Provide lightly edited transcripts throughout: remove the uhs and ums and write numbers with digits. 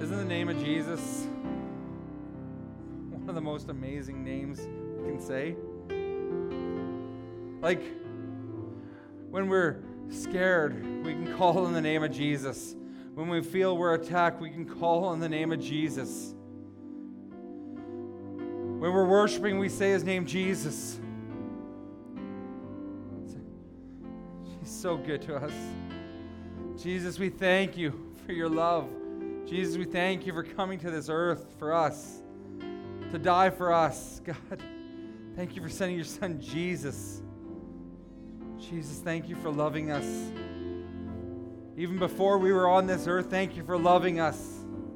Isn't the name of Jesus one of the most amazing names we can say? Like, when we're scared, we can call on the name of Jesus. When we feel we're attacked, we can call on the name of Jesus. When we're worshiping, we say his name, Jesus. He's so good to us. Jesus, we thank you for your love. Jesus, we thank you for coming to this earth for us, to die for us. God, thank you for sending your son, Jesus. Jesus, thank you for loving us. Even before we were on this earth, thank you for loving us.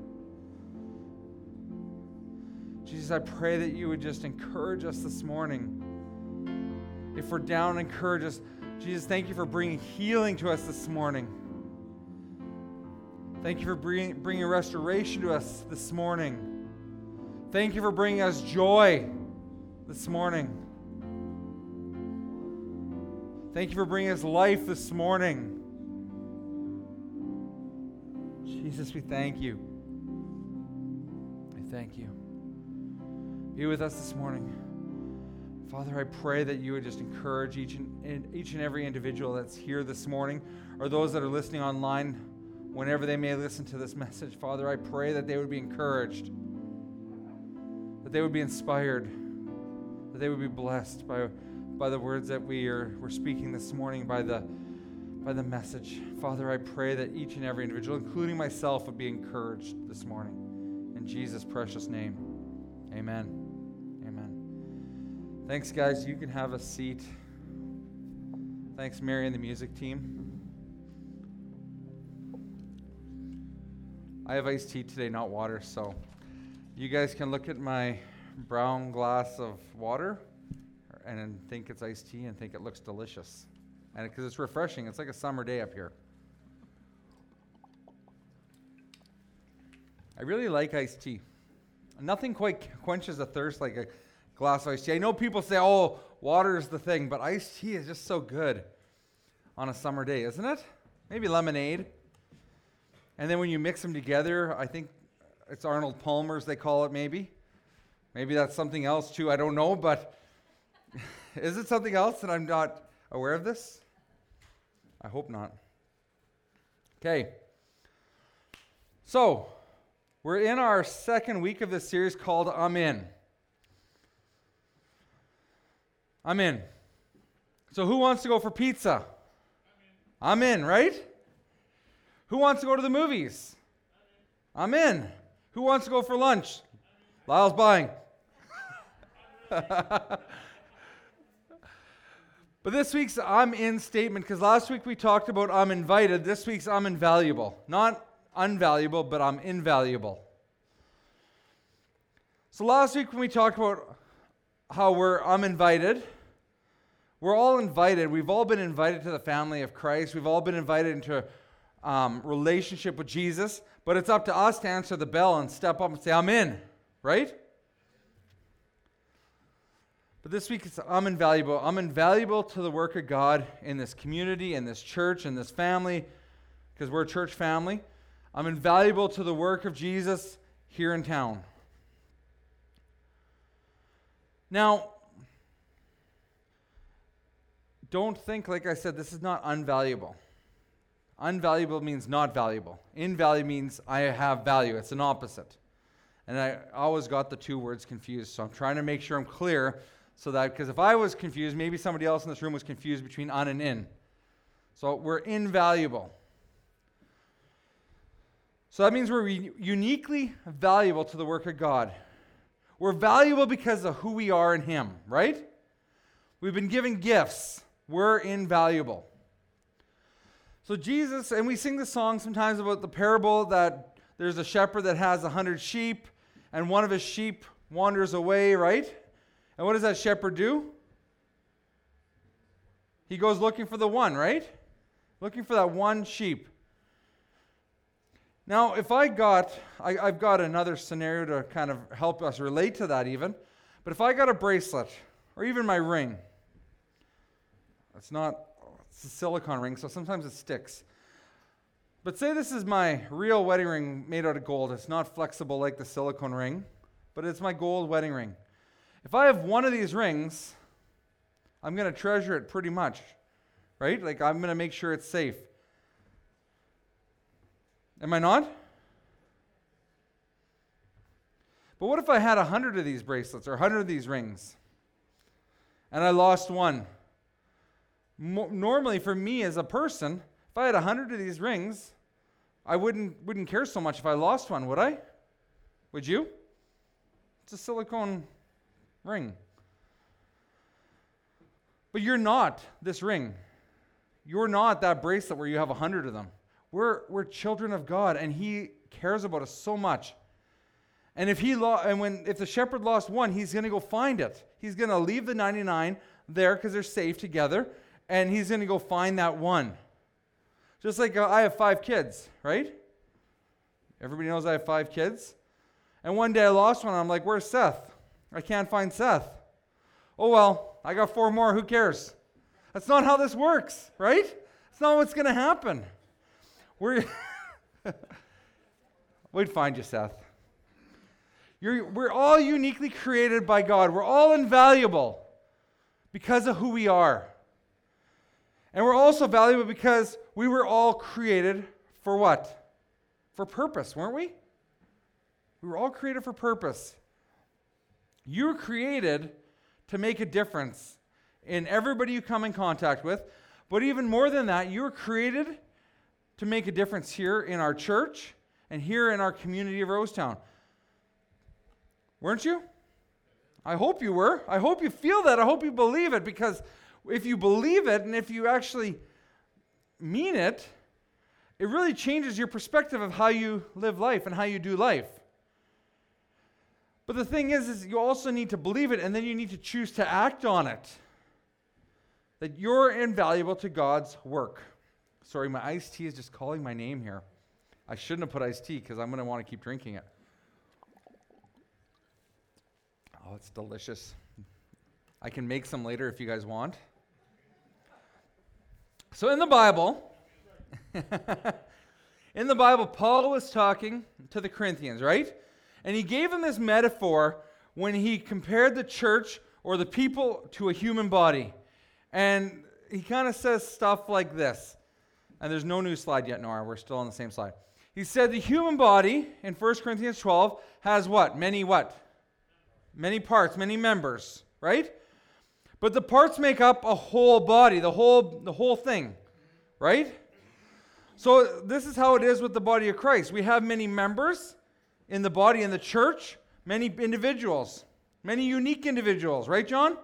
Jesus, I pray that you would just encourage us this morning. If we're down, encourage us. Jesus, thank you for bringing healing to us this morning. Thank you for bringing restoration to us this morning. Thank you for bringing us joy this morning. Thank you for bringing us life this morning. Jesus, we thank you. We thank you. Be with us this morning. Father, I pray that you would just encourage each and every individual that's here this morning, or those that are listening online, whenever they may listen to this message. Father, I pray that they would be encouraged, that they would be inspired, that they would be blessed by the words that we're speaking this morning, by the message. Father, I pray that each and every individual, including myself, would be encouraged this morning. In Jesus' precious name, amen. Amen. Thanks, guys. You can have a seat. Thanks, Mary and the music team. I have iced tea today, not water, so you guys can look at my brown glass of water and think it's iced tea and think it looks delicious. And because it's refreshing, it's like a summer day up here. I really like iced tea. Nothing quite quenches a thirst like a glass of iced tea. I know people say, oh, water is the thing, but iced tea is just so good on a summer day, isn't it? Maybe lemonade. And then when you mix them together, I think it's Arnold Palmer's, they call it maybe. Maybe that's something else too, I don't know, but is it something else and I'm not aware of this? I hope not. Okay. So, we're in our second week of this series called I'm In. I'm in. So who wants to go for pizza? I'm in, right? Who wants to go to the movies? I'm in. Who wants to go for lunch? Lyle's buying. But this week's I'm in statement, because last week we talked about I'm invited. This week's I'm invaluable. Not unvaluable, but I'm invaluable. So last week when we talked about how I'm invited, we're all invited. We've all been invited to the family of Christ. We've all been invited into relationship with Jesus, but it's up to us to answer the bell and step up and say, I'm in, right? But this week, I'm invaluable. I'm invaluable to the work of God in this community, in this church, in this family, because we're a church family. I'm invaluable to the work of Jesus here in town. Now, don't think, like I said, this is not unvaluable. Unvaluable means not valuable. Invaluable means I have value. It's an opposite. And I always got the two words confused, so I'm trying to make sure I'm clear, so that, because if I was confused, maybe somebody else in this room was confused between un and in. So we're invaluable. So that means we're uniquely valuable to the work of God. We're valuable because of who we are in Him, right? We've been given gifts. We're invaluable. So Jesus, and we sing the song sometimes about the parable that there's a shepherd that has 100 sheep, and one of his sheep wanders away, right? And what does that shepherd do? He goes looking for the one, right? Looking for that one sheep. Now, if I've got another scenario to kind of help us relate to that even, but if I got a bracelet, or even my ring, it's a silicone ring, so sometimes it sticks. But say this is my real wedding ring made out of gold. It's not flexible like the silicone ring, but it's my gold wedding ring. If I have one of these rings, I'm going to treasure it pretty much, right? Like I'm going to make sure it's safe. Am I not? But what if I had 100 of these bracelets or 100 of these rings and I lost one? Normally for me as a person, if I had 100 of these rings, I wouldn't care so much if I lost one, would I? Would you? It's a silicone ring. But you're not this ring. You're not that bracelet where you have 100 of them. We're children of God, and He cares about us so much. And if the shepherd lost one, he's going to go find it. He's going to leave the 99 there because they're safe together, and he's going to go find that one. Just like I have 5 kids, right? Everybody knows I have 5 kids. And one day I lost one. I'm like, where's Seth? I can't find Seth. Oh, well, I got 4 more. Who cares? That's not how this works, right? That's not what's going to happen. We'd find you, Seth. We're all uniquely created by God. We're all invaluable because of who we are. And we're also valuable because we were all created for what? For purpose, weren't we? We were all created for purpose. You were created to make a difference in everybody you come in contact with. But even more than that, you were created to make a difference here in our church and here in our community of Rosetown. Weren't you? I hope you were. I hope you feel that. I hope you believe it, because if you believe it and if you actually mean it, it really changes your perspective of how you live life and how you do life. But the thing is you also need to believe it, and then you need to choose to act on it. That you're invaluable to God's work. Sorry, my iced tea is just calling my name here. I shouldn't have put iced tea because I'm going to want to keep drinking it. Oh, it's delicious. I can make some later if you guys want. So in the Bible, Paul was talking to the Corinthians, right? And he gave them this metaphor when he compared the church or the people to a human body. And he kind of says stuff like this. And there's no new slide yet, Nora. We're still on the same slide. He said the human body in 1 Corinthians 12 has what? Many parts, many members, right? But the parts make up a whole body, the whole thing, right? So this is how it is with the body of Christ. We have many members in the body, in the church, many individuals, many unique individuals, right, John?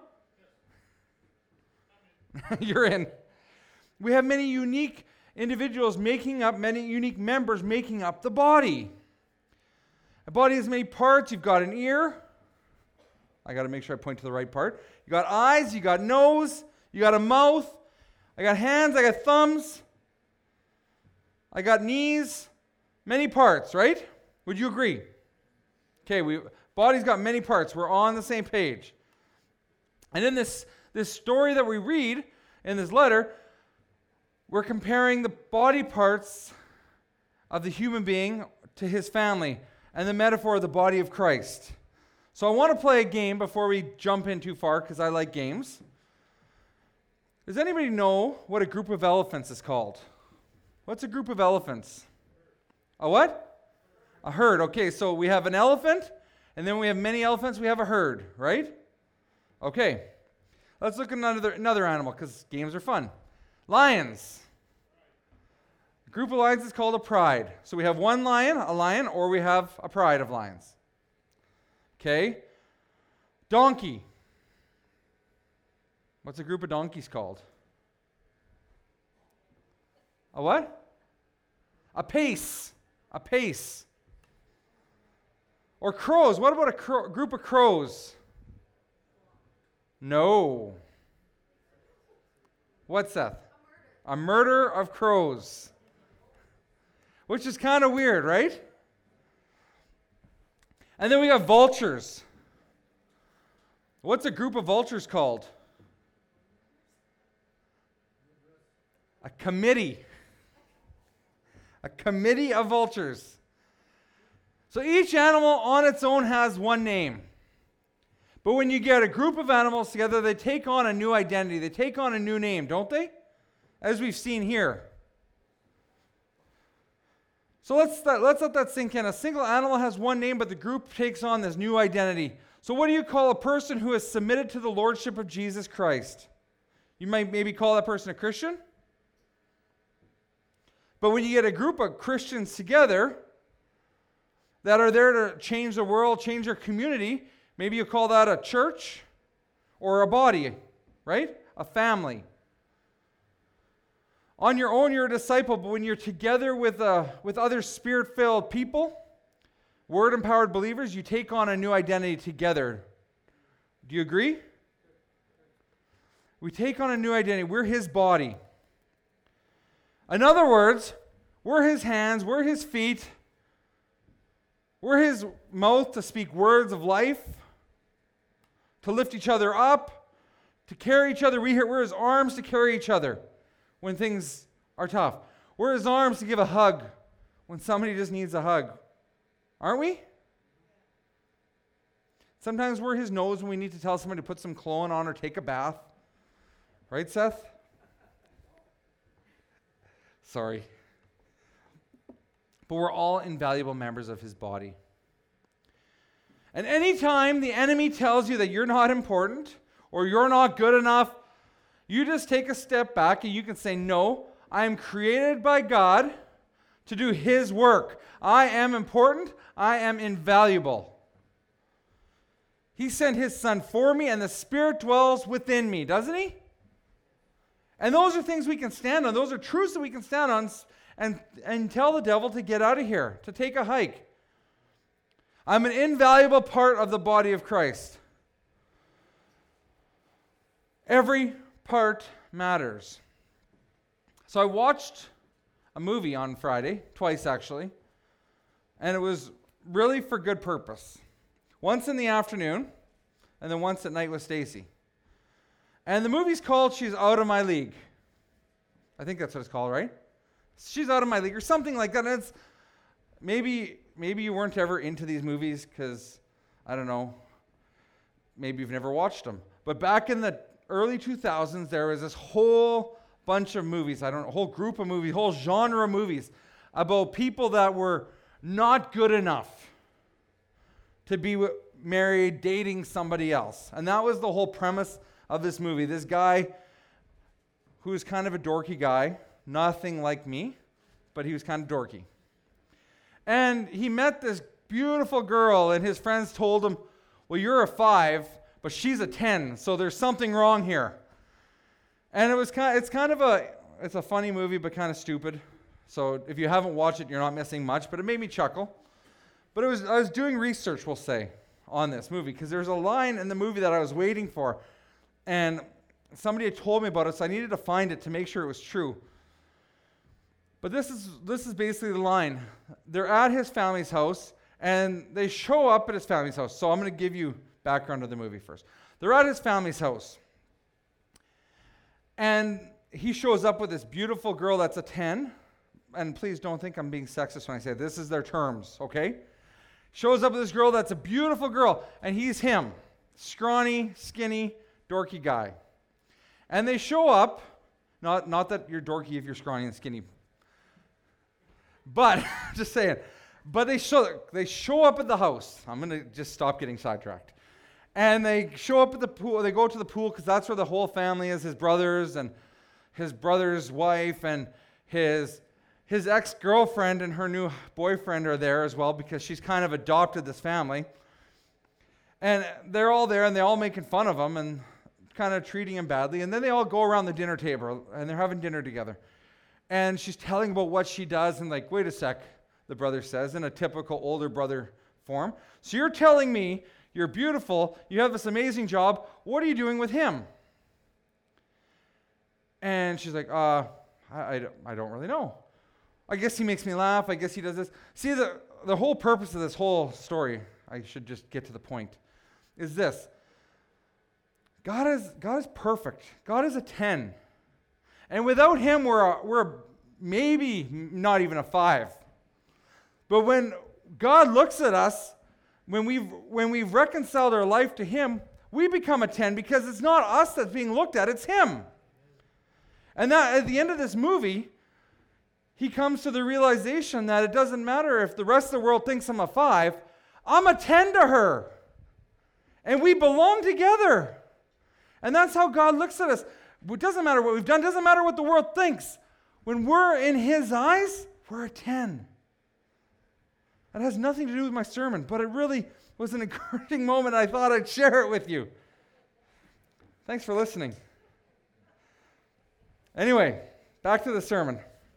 You're in. We have many unique individuals making up, many unique members making up the body. A body has many parts. You've got an ear. I got to make sure I point to the right part. You got eyes, you got nose, you got a mouth. I got hands, I got thumbs. I got knees. Many parts, right? Would you agree? Okay, body's got many parts. We're on the same page. And in this story that we read in this letter, we're comparing the body parts of the human being to his family and the metaphor of the body of Christ. So I want to play a game before we jump in too far, because I like games. Does anybody know what a group of elephants is called? What's a group of elephants? A what? A herd. Okay, so we have an elephant, and then we have many elephants. We have a herd, right? Okay. Let's look at another animal, because games are fun. Lions. A group of lions is called a pride. So we have one lion, or we have a pride of lions. Okay. Donkey. What's a group of donkeys called? A what? A pace. A pace. Or crows. What about a group of crows? No. What's that? A murder of crows. Which is kind of weird, right? And then we got vultures. What's a group of vultures called? A committee. A committee of vultures. So each animal on its own has one name. But when you get a group of animals together, they take on a new identity. They take on a new name, don't they? As we've seen here. So let's let that sink in. A single animal has one name, but the group takes on this new identity. So what do you call a person who has submitted to the lordship of Jesus Christ? You might maybe call that person a Christian. But when you get a group of Christians together that are there to change the world, change their community, maybe you call that a church or a body, right? A family. On your own, you're a disciple, but when you're together with other Spirit-filled people, Word-empowered believers, you take on a new identity together. Do you agree? We take on a new identity. We're His body. In other words, we're His hands, we're His feet, we're His mouth to speak words of life, to lift each other up, to carry each other. We're His arms to carry each other when things are tough. We're His arms to give a hug when somebody just needs a hug. Aren't we? Sometimes we're His nose when we need to tell somebody to put some cologne on or take a bath. Right, Seth? Sorry. But we're all invaluable members of His body. And anytime the enemy tells you that you're not important or you're not good enough, you just take a step back and you can say, no, I am created by God to do His work. I am important. I am invaluable. He sent His Son for me, and the Spirit dwells within me, doesn't He? And those are things we can stand on. Those are truths that we can stand on and tell the devil to get out of here, to take a hike. I'm an invaluable part of the body of Christ. Every part matters. So I watched a movie on Friday, twice actually, and it was really for good purpose. Once in the afternoon, and then once at night with Stacy. And the movie's called She's Out of My League. I think that's what it's called, right? She's Out of My League, or something like that. And it's maybe you weren't ever into these movies because, I don't know, maybe you've never watched them. But back in the early 2000s, there was this whole bunch of movies, a whole group of movies, whole genre of movies about people that were not good enough to be married, dating somebody else. And that was the whole premise of this movie. This guy who was kind of a dorky guy, nothing like me, but he was kind of dorky. And he met this beautiful girl, and his friends told him, well, you're a 5, but she's a 10, so there's something wrong here. And it's a funny movie, but kind of stupid. So if you haven't watched it, you're not missing much, but it made me chuckle. But I was doing research, we'll say, on this movie, because there's a line in the movie that I was waiting for, and somebody had told me about it, so I needed to find it to make sure it was true. But this is basically the line. They're at his family's house, and they show up at his family's house. So I'm going to give you background of the movie first. They're at his family's house, and he shows up with this beautiful girl that's a 10. And please don't think I'm being sexist when I say this is their terms, okay? Shows up with this girl that's a beautiful girl, and he's him. Scrawny, skinny, dorky guy. And they show up, not that you're dorky if you're scrawny and skinny, but, just saying, but they show up at the house. I'm going to just stop getting sidetracked. And they show up at the pool. They go to the pool because that's where the whole family is, his brothers and his brother's wife and his ex-girlfriend and her new boyfriend are there as well because she's kind of adopted this family. And they're all there, and they're all making fun of him and kind of treating him badly. And then they all go around the dinner table, and they're having dinner together. And she's telling about what she does, and like, wait a sec, the brother says, in a typical older brother form. So you're telling me you're beautiful, you have this amazing job, what are you doing with him? And she's like, I don't really know. I guess he makes me laugh. I guess he does this. See, the whole purpose of this whole story, I should just get to the point, is this. God is perfect. God is a 10. And without him, we're a maybe not even a 5. But when God looks at us, when we've reconciled our life to Him, we become a 10 because it's not us that's being looked at, it's Him. And that at the end of this movie, He comes to the realization that it doesn't matter if the rest of the world thinks I'm a 5, I'm a 10 to her. And we belong together. And that's how God looks at us. It doesn't matter what we've done, doesn't matter what the world thinks. When we're in His eyes, we're a 10. It has nothing to do with my sermon, but it really was an encouraging moment. I thought I'd share it with you. Thanks for listening. Anyway, back to the sermon.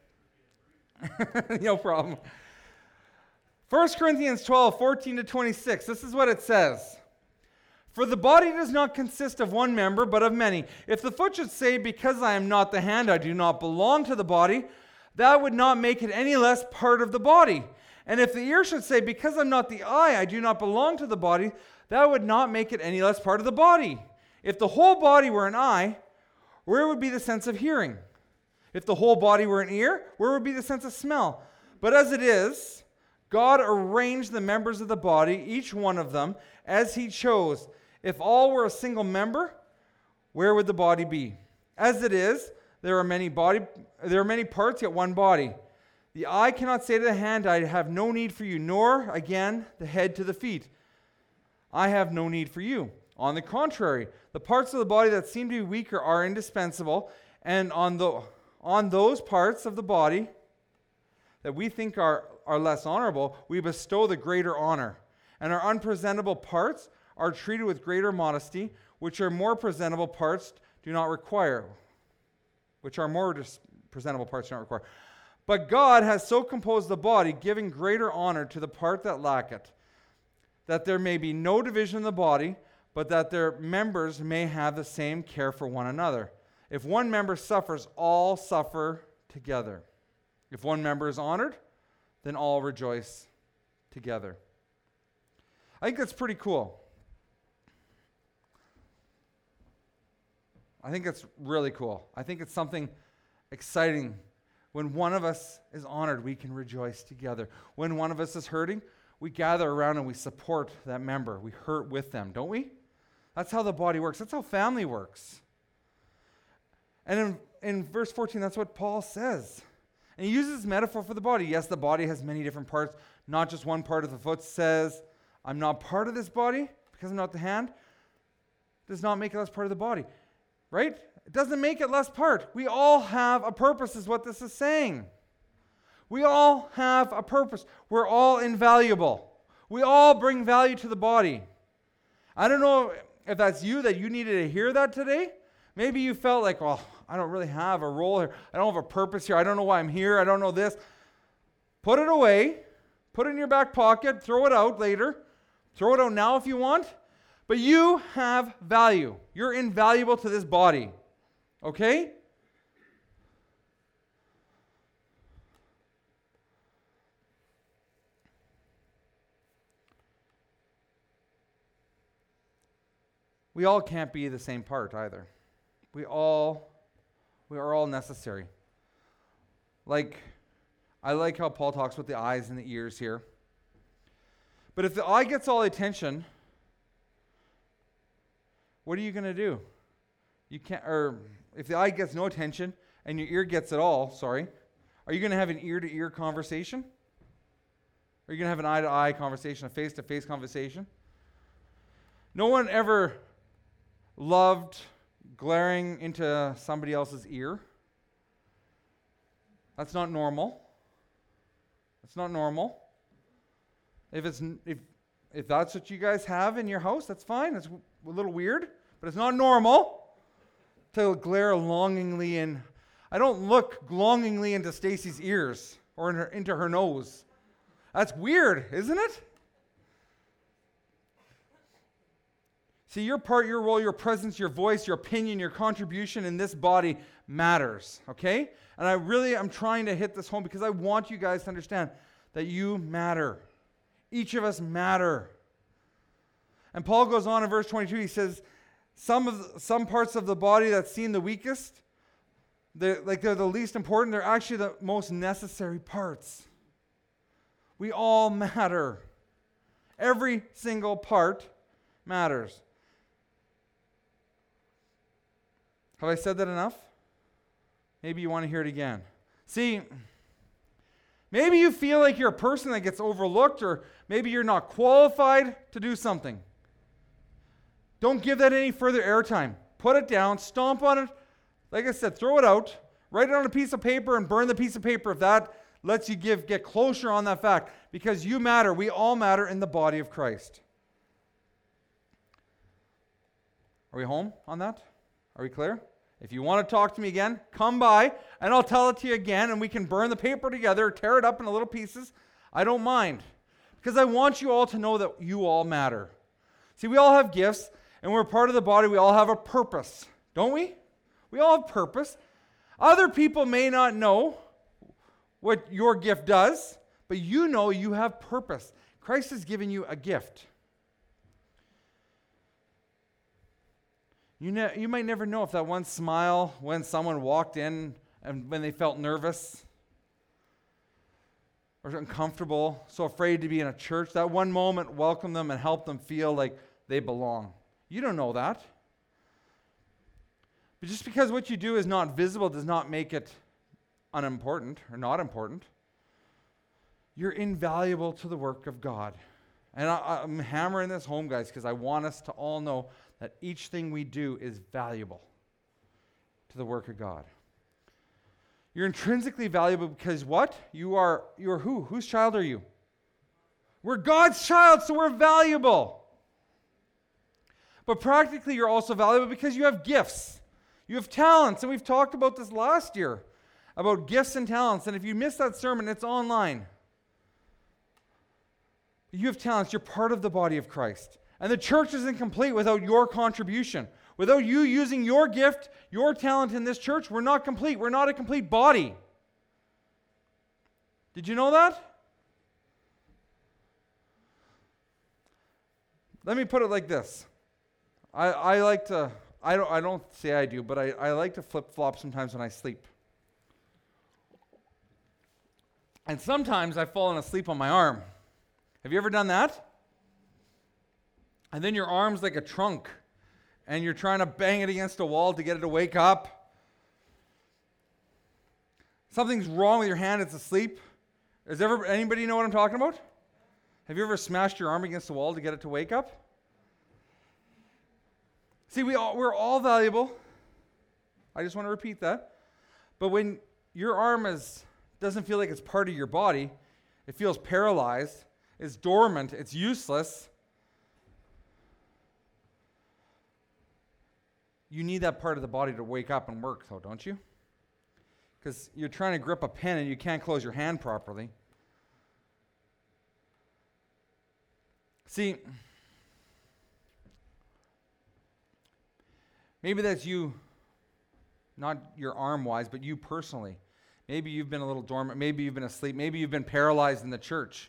No problem. 1 Corinthians 12, 14 to 26. This is what it says. For the body does not consist of one member, but of many. If the foot should say, because I am not the hand, I do not belong to the body, that would not make it any less part of the body. And if the ear should say, because I'm not the eye, I do not belong to the body, that would not make it any less part of the body. If the whole body were an eye, where would be the sense of hearing? If the whole body were an ear, where would be the sense of smell? But as it is, God arranged the members of the body, each one of them, as He chose. If all were a single member, where would the body be? As it is, there are many parts, yet one body. The eye cannot say to the hand, I have no need for you, nor, again, the head to the feet, I have no need for you. On the contrary, the parts of the body that seem to be weaker are indispensable, and on those parts of the body that we think are less honorable, we bestow the greater honor. And our unpresentable parts are treated with greater modesty, which our more presentable parts do not require. But God has so composed the body, giving greater honor to the part that lacketh, that there may be no division in the body, but that their members may have the same care for one another. If one member suffers, all suffer together. If one member is honored, then all rejoice together. I think that's pretty cool. I think that's really cool. I think it's something exciting. When one of us is honored, we can rejoice together. When one of us is hurting, we gather around and we support that member. We hurt with them, don't we? That's how the body works. That's how family works. And in verse 14, that's what Paul says. And he uses metaphor for the body. Yes, the body has many different parts. Not just one part of the foot says, I'm not part of this body because I'm not the hand. It does not make it less part of the body. Right? It doesn't make it less part. We all have a purpose is what this is saying. We all have a purpose. We're all invaluable. We all bring value to the body. I don't know if that's you, that you needed to hear that today. Maybe you felt like, well, I don't really have a role here. I don't have a purpose here. I don't know why I'm here. I don't know this. Put it away. Put it in your back pocket. Throw it out later. Throw it out now if you want. But you have value. You're invaluable to this body. Okay? We all can't be the same part either. We are all necessary. I like how Paul talks about the eyes and the ears here. But if the eye gets all the attention, what are you going to do? You can't, or if the eye gets no attention and your ear gets it all, are you going to have an ear-to-ear conversation? Are you going to have an eye-to-eye conversation, a face-to-face conversation? No one ever loved glaring into somebody else's ear. That's not normal. That's not normal. If that's what you guys have in your house, that's fine. It's a little weird, but it's not normal to glare longingly in. I don't look longingly into Stacy's ears or into her nose. That's weird, isn't it? See, your part, your role, your presence, your voice, your opinion, your contribution in this body matters, okay? And I'm trying to hit this home because I want you guys to understand that you matter. Each of us matter. And Paul goes on in verse 22, he says, some parts of the body that seem the weakest, they're the least important. They're actually the most necessary parts. We all matter. Every single part matters. Have I said that enough? Maybe you want to hear it again. See, maybe you feel like you're a person that gets overlooked, or maybe you're not qualified to do something. Don't give that any further airtime. Put it down, stomp on it. Like I said, throw it out, write it on a piece of paper, and burn the piece of paper if that lets you get closure on that fact. Because you matter. We all matter in the body of Christ. Are we home on that? Are we clear? If you want to talk to me again, come by, and I'll tell it to you again, and we can burn the paper together, tear it up into little pieces. I don't mind. Because I want you all to know that you all matter. See, we all have gifts, and we're part of the body. We all have a purpose, don't we? We all have purpose. Other people may not know what your gift does, but you know you have purpose. Christ has given you a gift. You might never know if that one smile when someone walked in and when they felt nervous or uncomfortable, so afraid to be in a church, that one moment welcomed them and helped them feel like they belong. You don't know that. But just because what you do is not visible does not make it unimportant or not important. You're invaluable to the work of God. And I'm hammering this home, guys, because I want us to all know that each thing we do is valuable to the work of God. You're intrinsically valuable because what? You are who? Whose child are you? We're God's child, so we're valuable. But practically, you're also valuable because you have gifts. You have talents, and we've talked about this last year, about gifts and talents. And if you missed that sermon, it's online. You have talents. You're part of the body of Christ. And the church isn't complete without your contribution. Without you using your gift, your talent in this church, we're not complete. We're not a complete body. Did you know that? Let me put it like this. I like to, I don't say I do, but I like to flip-flop sometimes when I sleep. And sometimes I've fallen asleep on my arm. Have you ever done that? And then your arm's like a trunk, and you're trying to bang it against a wall to get it to wake up. Something's wrong with your hand, it's asleep. Anybody know what I'm talking about? Have you ever smashed your arm against the wall to get it to wake up? See, we're all valuable. I just want to repeat that. But when your arm doesn't feel like it's part of your body, it feels paralyzed, it's dormant, it's useless, you need that part of the body to wake up and work, though, don't you? Because you're trying to grip a pen and you can't close your hand properly. See, maybe that's you, not your arm-wise, but you personally. Maybe you've been a little dormant. Maybe you've been asleep. Maybe you've been paralyzed in the church.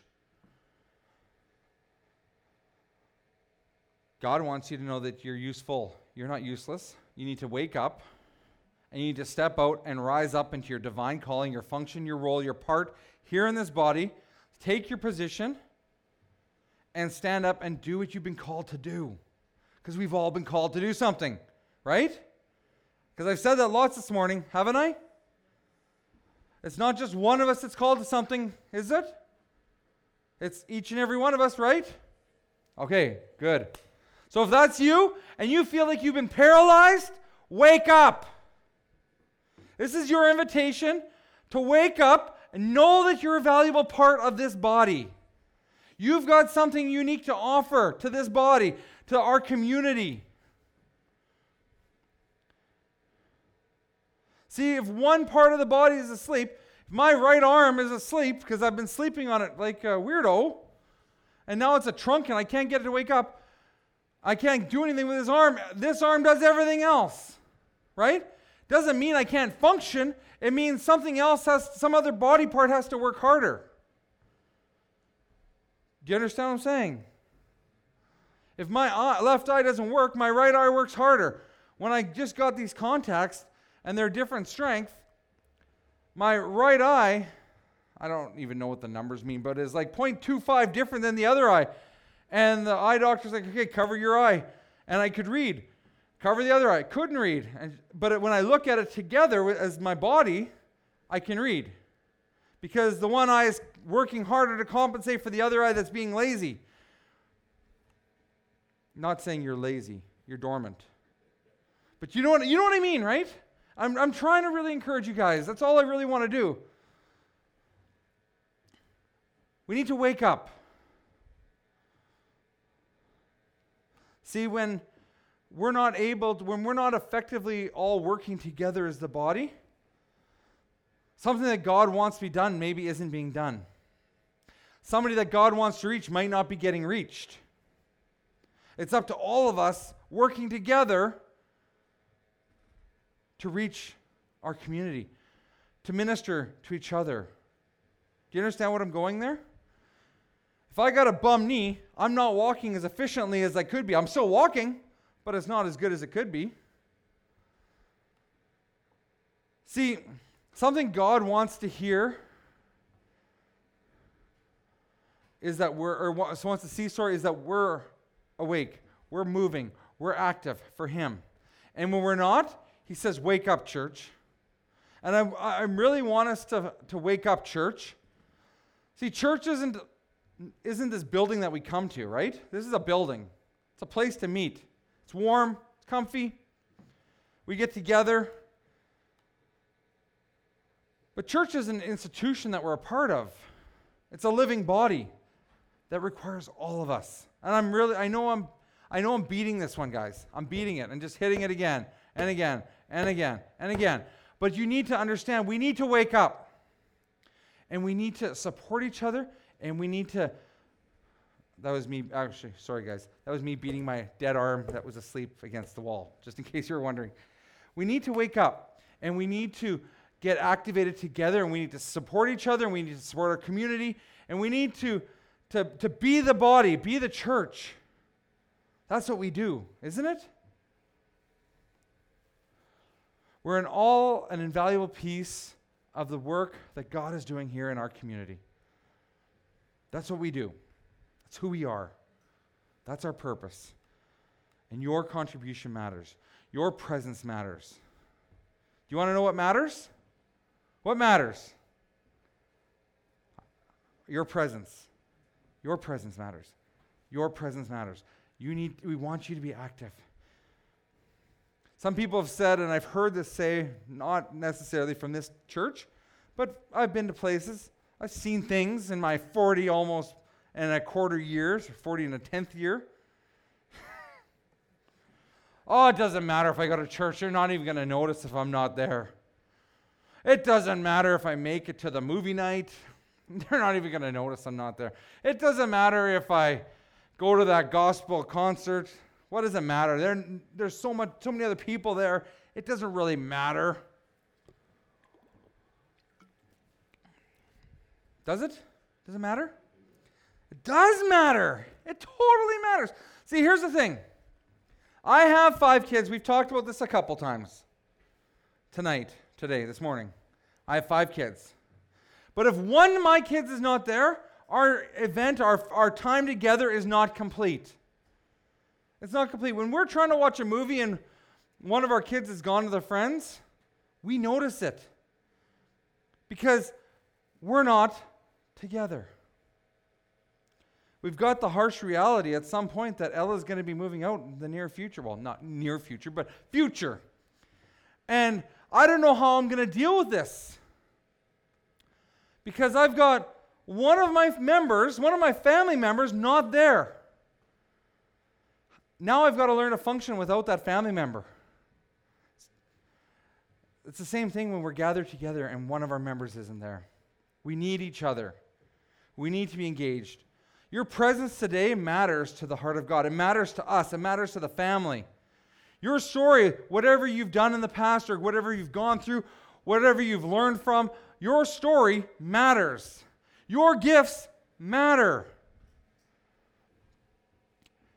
God wants you to know that you're useful. You're not useless. You need to wake up, and you need to step out and rise up into your divine calling, your function, your role, your part here in this body. Take your position and stand up and do what you've been called to do. Because we've all been called to do something, right? Because I've said that lots this morning, haven't I? It's not just one of us that's called to something, is it? It's each and every one of us, right? Okay, good. So if that's you, and you feel like you've been paralyzed, wake up. This is your invitation to wake up and know that you're a valuable part of this body. You've got something unique to offer to this body, to our community. See, if one part of the body is asleep, if my right arm is asleep because I've been sleeping on it like a weirdo, and now it's a trunk and I can't get it to wake up, I can't do anything with this arm. This arm does everything else, right? Doesn't mean I can't function. It means something else some other body part has to work harder. Do you understand what I'm saying? If my left eye doesn't work, my right eye works harder. When I just got these contacts, and they're different strength. My right eye, I don't even know what the numbers mean, but is like 0.25 different than the other eye. And the eye doctor's like, okay, cover your eye. And I could read. Cover the other eye. Couldn't read. But when I look at it together as my body, I can read. Because the one eye is working harder to compensate for the other eye that's being lazy. Not saying you're lazy. You're dormant. But you know what I mean, right? I'm trying to really encourage you guys. That's all I really want to do. We need to wake up. See, when we're not effectively all working together as the body, something that God wants to be done maybe isn't being done. Somebody that God wants to reach might not be getting reached. It's up to all of us working together to reach our community, to minister to each other. Do you understand what I'm going there? If I got a bum knee, I'm not walking as efficiently as I could be. I'm still walking, but it's not as good as it could be. See, something God wants to hear is that wants to see, is that we're awake, we're moving, we're active for Him. And when we're not, He says, wake up, church. And I really want us to wake up, church. See, church isn't this building that we come to, right? This is a building. It's a place to meet. It's warm, it's comfy. We get together. But church is an institution that we're a part of. It's a living body that requires all of us. And I know I'm beating this one, guys. I'm beating it and just hitting it again and again and again and again. But you need to understand, we need to wake up. And we need to support each other, and we need to... That was me, actually, sorry guys. That was me beating my dead arm that was asleep against the wall, just in case you were wondering. We need to wake up, and we need to get activated together, and we need to support each other, and we need to support our community, and we need to be the body, be the church. That's what we do, isn't it? We're an invaluable piece of the work that God is doing here in our community. That's what we do. That's who we are. That's our purpose. And your contribution matters. Your presence matters. Do you want to know what matters? What matters? Your presence. Your presence matters. Your presence matters. We want you to be active. Some people have said, and I've heard this say, not necessarily from this church, but I've been to places. I've seen things in my 40 almost and a quarter years, 40 and a 10th year. Oh, it doesn't matter if I go to church. They're not even going to notice if I'm not there. It doesn't matter if I make it to the movie night. They're not even going to notice I'm not there. It doesn't matter if I go to that gospel concert. What does it matter? There's so many other people there. It doesn't really matter. Does it? Does it matter? It does matter. It totally matters. See, here's the thing. I have 5 kids. We've talked about this a couple times. Today, this morning. I have 5 kids. But if one of my kids is not there, our event, our time together is not complete. It's not complete. When we're trying to watch a movie and one of our kids has gone to their friends, we notice it. Because we're not together. We've got the harsh reality at some point that Ella's going to be moving out in the near future. Well, not near future, but future. And I don't know how I'm going to deal with this. Because I've got one of my family members, not there. Now I've got to learn to function without that family member. It's the same thing when we're gathered together and one of our members isn't there. We need each other. We need to be engaged. Your presence today matters to the heart of God. It matters to us. It matters to the family. Your story, whatever you've done in the past or whatever you've gone through, whatever you've learned from, your story matters. Your gifts matter.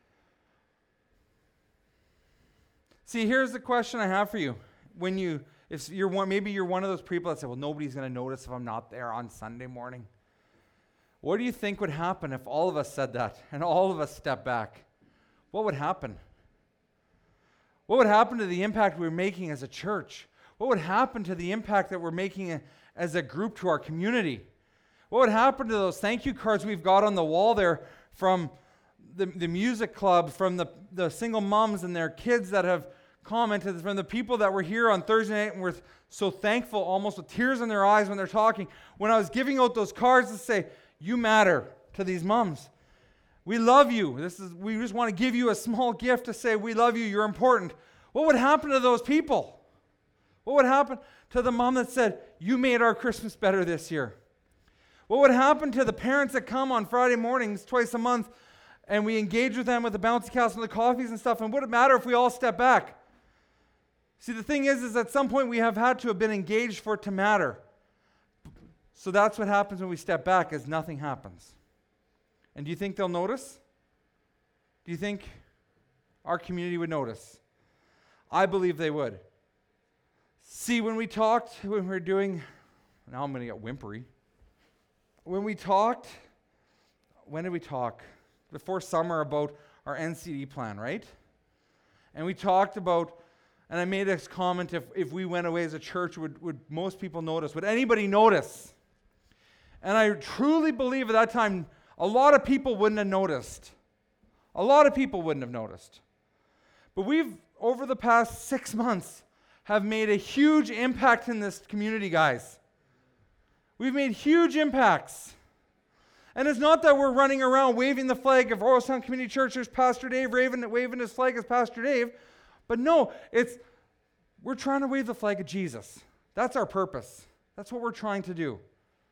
See, here's the question I have for you. If maybe you're one of those people that say, well, nobody's going to notice if I'm not there on Sunday morning. What do you think would happen if all of us said that and all of us stepped back? What would happen? What would happen to the impact we're making as a church? What would happen to the impact that we're making as a group to our community? What would happen to those thank you cards we've got on the wall there from the music club, from the single moms and their kids that have commented, from the people that were here on Thursday night and were so thankful, almost with tears in their eyes when they're talking. When I was giving out those cards to say, you matter to these moms. We love you. We just want to give you a small gift to say, we love you, you're important. What would happen to those people? What would happen to the mom that said, you made our Christmas better this year? What would happen to the parents that come on Friday mornings twice a month and we engage with them with the bouncy castle and the coffees and stuff? And would it matter if we all step back? See, the thing is at some point we have had to have been engaged for it to matter. So that's what happens when we step back, is nothing happens. And do you think they'll notice? Do you think our community would notice? I believe they would. See, when we were doing, now I'm going to get whimpery. When we talked, when did we talk? Before summer, about our NCD plan, right? And we talked about, and I made this comment, if we went away as a church, would most people notice? Would anybody notice? And I truly believe at that time, a lot of people wouldn't have noticed. A lot of people wouldn't have noticed. But we've, over the past 6 months, have made a huge impact in this community, guys. We've made huge impacts. And it's not that we're running around waving the flag of Orrowstown Community Church. There's Pastor Dave waving his flag as Pastor Dave. But no, we're trying to wave the flag of Jesus. That's our purpose. That's what we're trying to do.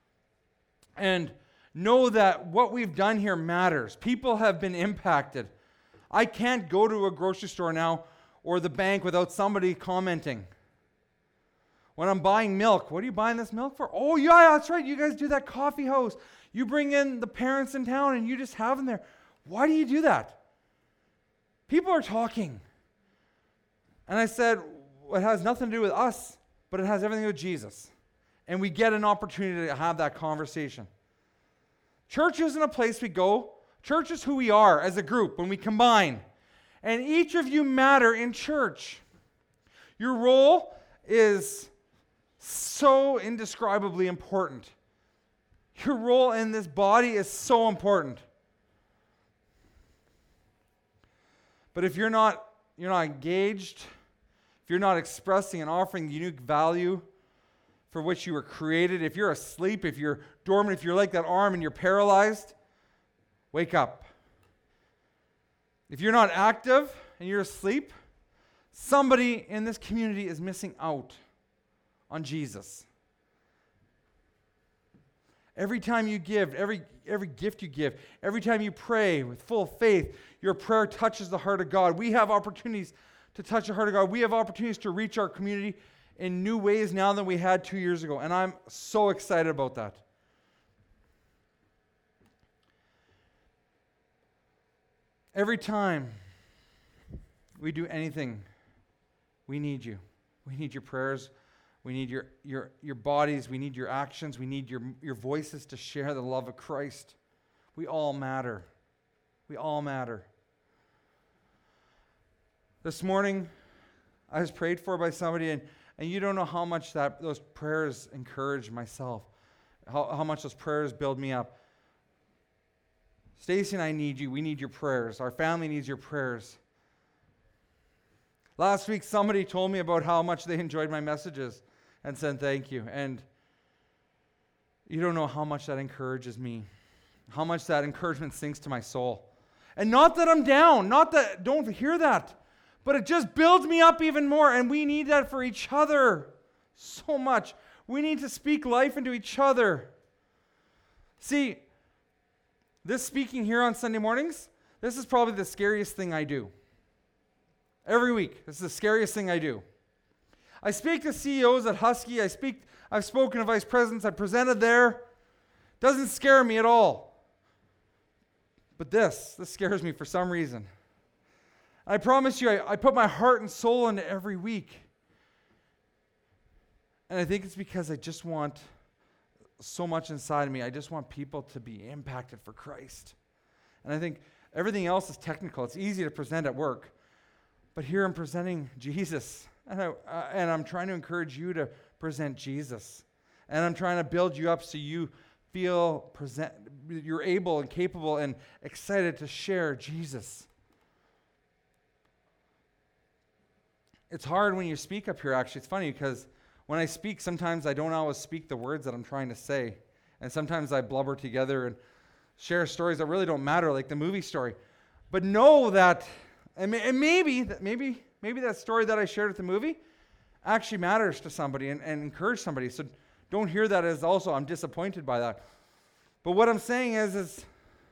And know that what we've done here matters. People have been impacted. I can't go to a grocery store now or the bank without somebody commenting. When I'm buying milk, what are you buying this milk for? Oh, yeah, that's right. You guys do that coffee house. You bring in the parents in town and you just have them there. Why do you do that? People are talking. And I said, well, it has nothing to do with us, but it has everything to do with Jesus. And we get an opportunity to have that conversation. Church isn't a place we go. Church is who we are as a group when we combine. And each of you matter in church. Your role is so indescribably important. Your role in this body is so important. But if you're not engaged, if you're not expressing and offering the unique value for which you were created, if you're asleep, if you're dormant, if you're like that arm and you're paralyzed, wake up. If you're not active and you're asleep, somebody in this community is missing out on Jesus. Every time you give, every gift you give, every time you pray with full faith, your prayer touches the heart of God. We have opportunities to touch the heart of God. We have opportunities to reach our community in new ways now than we had 2 years ago. And I'm so excited about that. Every time we do anything, we need you. We need your prayers. We need your bodies. We need your actions. We need your voices to share the love of Christ. We all matter. We all matter. This morning, I was prayed for by somebody, and you don't know how much those prayers encourage myself, how much those prayers build me up. Stacy and I need you. We need your prayers. Our family needs your prayers. Last week, somebody told me about how much they enjoyed my messages and said thank you. And you don't know how much that encourages me, how much that encouragement sinks to my soul. And not that I'm down, don't hear that, but it just builds me up even more. And we need that for each other so much. We need to speak life into each other. See, this speaking here on Sunday mornings, this is probably the scariest thing I do. Every week, this is the scariest thing I do. I speak to CEOs at Husky. I've spoken to vice presidents. I presented there. Doesn't scare me at all. But this scares me for some reason. I promise you, I put my heart and soul into every week. And I think it's because I just want so much inside of me. I just want people to be impacted for Christ. And I think everything else is technical. It's easy to present at work. But here I'm presenting Jesus. And I'm trying to encourage you to present Jesus. And I'm trying to build you up so you feel you're able and capable and excited to share Jesus. It's hard when you speak up here, actually. It's funny because when I speak, sometimes I don't always speak the words that I'm trying to say. And sometimes I blubber together and share stories that really don't matter, like the movie story. But know that, and maybe that story that I shared at the movie actually matters to somebody and encourage somebody. So don't hear that as also, I'm disappointed by that. But what I'm saying is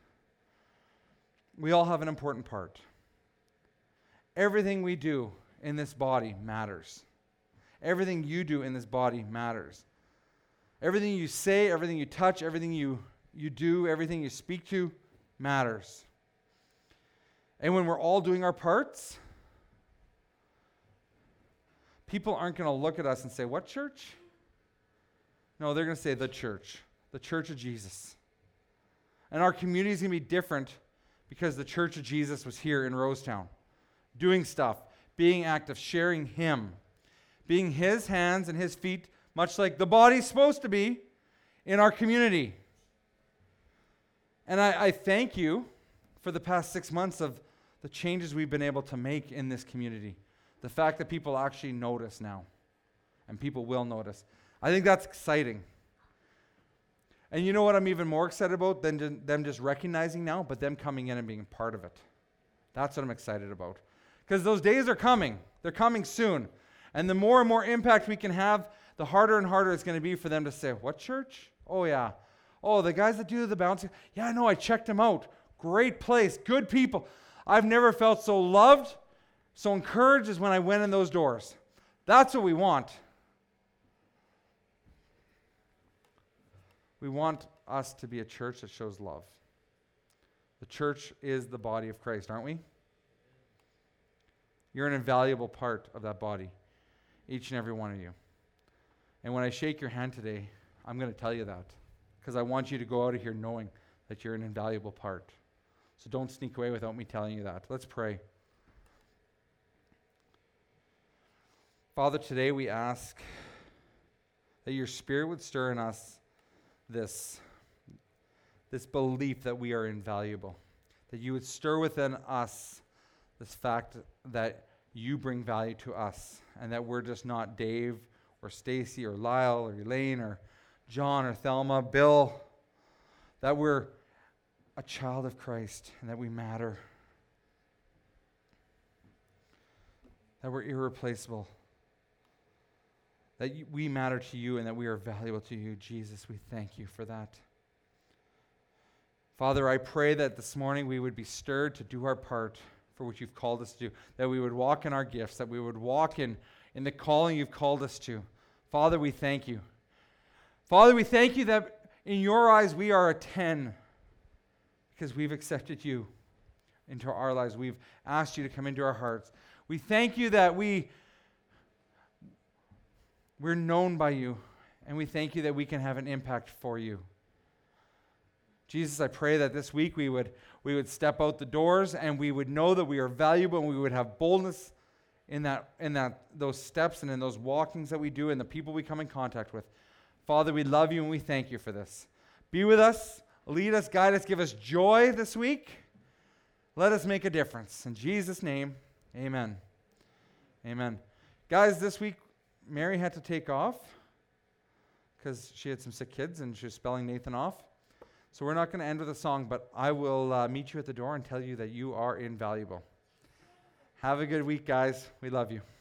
we all have an important part. Everything we do in this body matters. Everything you do in this body matters. Everything you say, everything you touch, everything you do, everything you speak to matters. And when we're all doing our parts, people aren't going to look at us and say, "What church?" No, they're going to say, "The church of Jesus." And our community is going to be different because the church of Jesus was here in Rosetown, doing stuff, being active, sharing Him, being His hands and His feet, much like the body's supposed to be in our community. And I thank you for the past 6 months of the changes we've been able to make in this community. The fact that people actually notice now, and people will notice. I think that's exciting. And you know what I'm even more excited about than them just recognizing now, but them coming in and being part of it. That's what I'm excited about. Because those days are coming. They're coming soon. And the more and more impact we can have, the harder and harder it's going to be for them to say, "What church? Oh, yeah. Oh, the guys that do the bouncing. Yeah, I know, I checked them out. Great place, good people. I've never felt so loved, so encouraged as when I went in those doors." That's what we want. We want us to be a church that shows love. The church is the body of Christ, aren't we? You're an invaluable part of that body, each and every one of you. And when I shake your hand today, I'm going to tell you that because I want you to go out of here knowing that you're an invaluable part. So don't sneak away without me telling you that. Let's pray. Father, today we ask that your Spirit would stir in us this belief that we are invaluable, that you would stir within us this fact that you bring value to us and that we're just not Dave or Stacy or Lyle or Elaine or John or Thelma, Bill, that we're a child of Christ and that we matter, that we're irreplaceable, that we matter to you and that we are valuable to you. Jesus, we thank you for that. Father, I pray that this morning we would be stirred to do our part for what you've called us to do, that we would walk in our gifts, that we would walk in the calling you've called us to. Father, we thank you. Father, we thank you that in your eyes we are a 10 because we've accepted you into our lives. We've asked you to come into our hearts. We thank you that we're known by you, and we thank you that we can have an impact for you. Jesus, I pray that this week we would step out the doors and we would know that we are valuable and we would have boldness in those steps and in those walkings that we do and the people we come in contact with. Father, we love you and we thank you for this. Be with us, lead us, guide us, give us joy this week. Let us make a difference. In Jesus' name, amen. Amen. Guys, this week, Mary had to take off because she had some sick kids and she was spelling Nathan off. So we're not going to end with a song, but I will meet you at the door and tell you that you are invaluable. Have a good week, guys. We love you.